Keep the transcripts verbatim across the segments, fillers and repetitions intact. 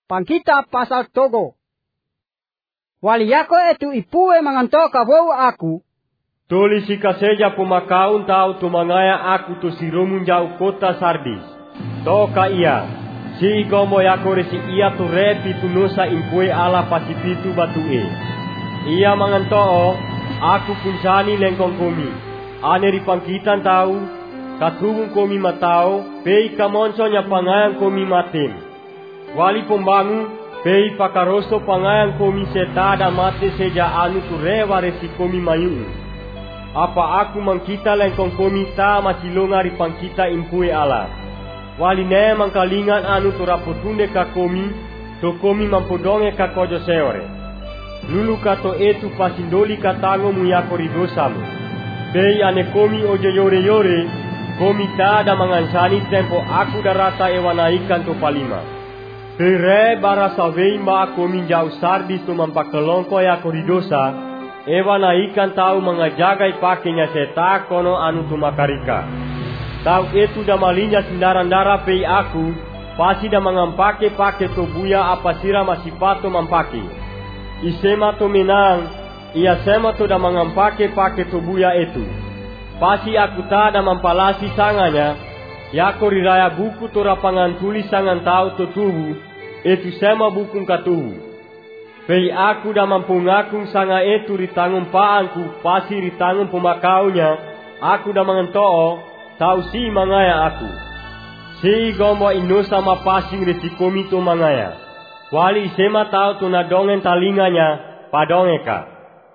Pangkita pasal togo. Wali yako etu ipue mangantoka wau aku. Tulis ikaseja pumakaun tau tumangaya aku tu sirumun jauh kota Sardis. Toka ia, si gomo yako resi ia tu repi tu nusa impue ala pasipitu batue. Ia mangantoo, aku kunsani lengkong komi. Ane ripangkitan tau, katubung komi matao, pei kamonsonya pangayang komi matem. Wali pembangu, pei pakaroso pangayang komi setada mate seja anu tu rewa resi komi mayu. Apa aku mangkita lengkong komi ta masilonga ripangkita impue ala. Wali ne mangkalingan anu tu rapotunde ka komi, to komi mampodonge ka kojo seore. Lulu kato etu pasindoli katango muyako ridosamu. Pei ane komi ojo yore yore, komi ta da mangansani tempo aku darata ewanaikan to palima. Pei re barasa vei ma komi jauh Sardis to mampakelongko yako ridosa, ewanaikan tau mengajagai pakenya seta kono anu tu makarika. Tau etu da malinya sindaran dara pei aku, pasti da mangampake pake to buya apa sira masipato mampake. Isema to menang, ia sema to da mangampake pake to buya etu. Pasti aku ta da mampalasi sanganya, yako riraya buku to rapangan tulis sangan tau to tuhu, etu sema bukung katuhu. Pei aku da mampungakung sanga etu ritangum paangku, pasti ritangum pemakaunya, aku da mangantoo, tau si mangaya aku. Si gombo inosa mapasing resikomi to mangaya. Wali isema tau tu nadongen talinganya, padongeka.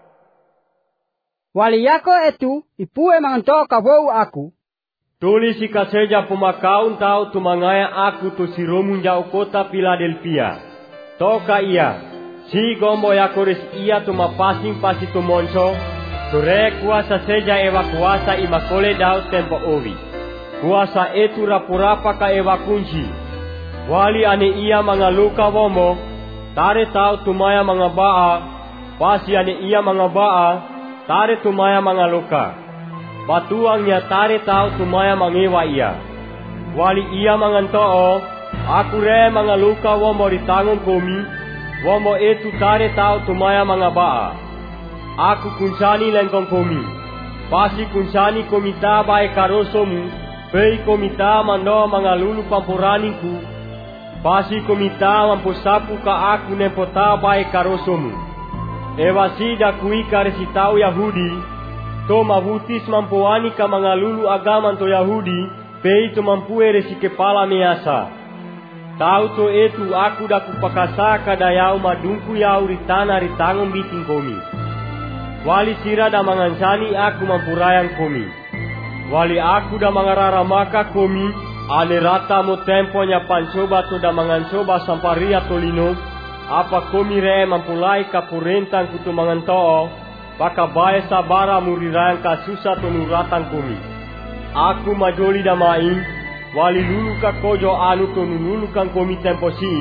Wali yako etu ipue mangantoka wau aku. Tulis ikaseja pemakaun tau tu mangaya aku tu siromun jauh kota Philadelphia. Toka ia, si gombo yako res ia tu mapasing pasi tu monso, tu re kuasa seja ewa kuasa imakole dau tempo owi. Kuasa etu rapurapa ka ewa kunci. Wali ane ia mangaluka womo, tare tau tumaya mangabaa, pasi ane ia mangabaa, tare tumaya mangaluka. Batuangnya tare tau tumaya mangewa ia. Wali ia mangantoo, aku re mangaluka womo ritangon komi, womo etu tare tau tumaya mangabaa. Aku kunsani lengkong komi, pasi kunsani komita bae karosomu, pei komita mando mangalulu pampuraningku, pasi komita mampusapu ka aku nempota bae karosomu. Ewa sida kuika resitau Yahudi, to mabutis mampuani ka mangalulu agaman to Yahudi, pei to mampue resi kepala measa. Tau to etu aku da kupakasa kadayau madungku yau ritana ritangon biting komi. Wali sira da mangansani aku mampurayang komi. Wali aku da mangararamaka komi, ane rata mo temponya pancoba to da mangancoba samparia tolino, apa komi re mampulai kapurentang kutu mangantoo, baka bae sabara murirang kasusa to nuratan komi. Aku majoli da main, wali lulu ka kojo anu to nululu kang komi tempo si,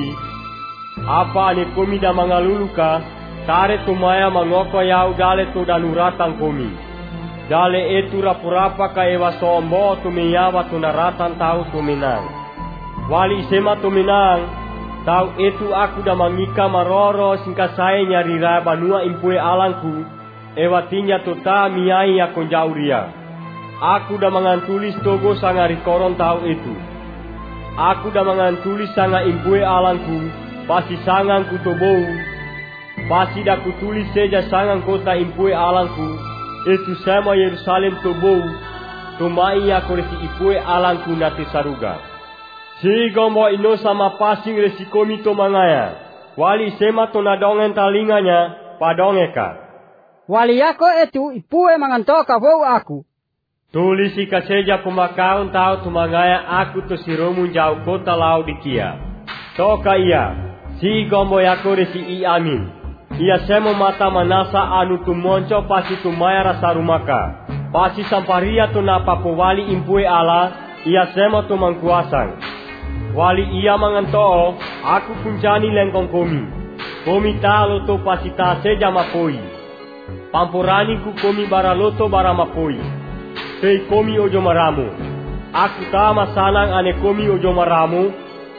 apa ane komi da mangalulu ka, tare tumaya mangoko yau dale to da nuratan komi. Dale etu rapurapa ka ewa sombo tumiyawa tunaratan tau tuminang. Wali isema tuminang, tau etu aku da mangika maroro singkasai nyari raya banua impue alangku, ewa tinya tota miyai ya konjauria. Aku da mangantulis togo sanga rikoron tau etu. Aku da mangantulis sanga impue alangku, pasi sangang kutobou, pasi da kutulis seja sangang kota impue alangku, etu sama Yerusalem tobou, tumai ya koresi ipue alangku nati saruga. Si gombo ino sama pasing resikomi to mangaya, wali sema to nadongen talinganya, padongeka. Wali yako etu ipue mangantoka wau aku. Tulis ikaseja pemakaun tau tumangaya aku to siromun jauh kota Laodikia. Toka ia, si gombo yako resi i amin. Ia semo mata manasa anu tumonco pasi tumaya rasa rumaka. Pasi samparia tu napapo wali impue ala, ia semo tu mangkuasang. Wali ia mangantoo, aku kuncani lengkong komi. Komi talo to pasi ta seja mapoi. Pampurani ku komi baraloto bara mapoi. Pei komi ojo maramu. Aku ta masanang ane komi ojo maramu,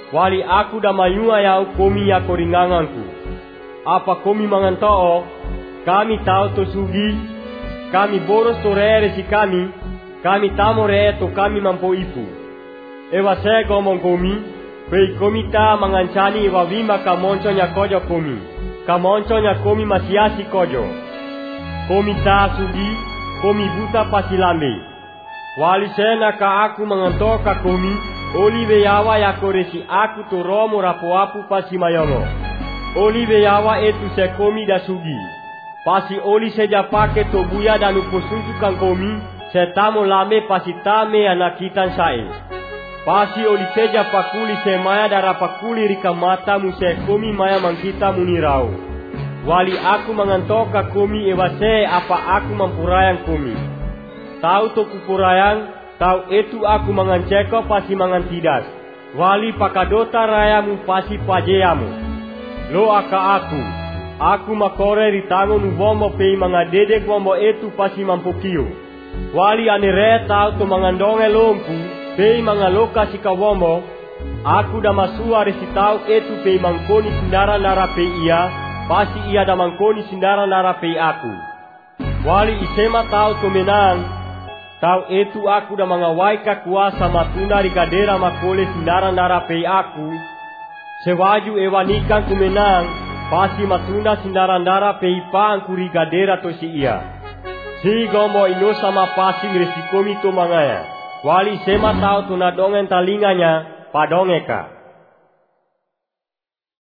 Wali aku da mayua yau komi ya koringanganku. Apa komi mangantoo? Kami tahu to sugi, kami boros to rere si kami, kami tamo re to kami mampo ipu. Ewa se gomong komi, pei komi ta mangancani ewa wima kamonco nya kojo komi, kamonco nya komi masiasi kojo. Komi ta sugi, komi buta pasilambe. Wali sena ka aku mangantoka komi, olive yawa ya koresi aku to romo rapoapu pasi mayongo. Olive yawa etu se komi da sugi. Pasi oli seja pake to buya dan uposuntukan komi, se tamo lame pasi tame anakitan sae. Pasi oli seja pakuli se maya dara pakuli rika mata mu se komi maya mangkita munirau. Wali aku mangantoka komi ewase apa aku mampurayang komi. Tahu to kupurayang, tahu etu aku manganceko pasi mangantidas. Wali pakadota rayamu pasi pajeamu. Lo aka aku, aku makore ritango nu bombo pei mangadede bombo etu pasi mampukio. Wali anire tahu to mangandonge lompu, pei mangaloka sika bombo. Aku da masua resitau etu pei mangkoni sindara nara pei ia, pasi ia da mangkoni sindara nara pei aku. Wali isema tahu to menang, tahu etu aku da mangawai kuasa matuna rigadera makole sindara nara pei aku. Sewaju ewanikan kumenang, pasi matunda sindara-ndara peipang kurigadera to si ia. Si gombo ino sama pasi resikomi to mangaya. Wali sema tau tunadongen talinganya, padongeka.